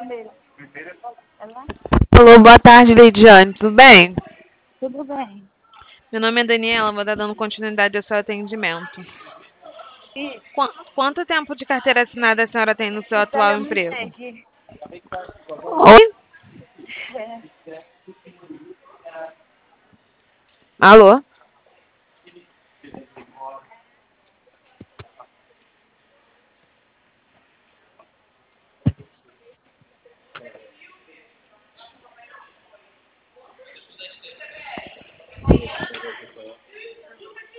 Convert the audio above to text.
Alô, boa tarde, Leidiane, tudo bem? Tudo bem. Meu nome é Daniela, vou estar dando continuidade ao seu atendimento. Isso. Quanto tempo de carteira assinada a senhora tem no seu atual emprego? Oi? Alô?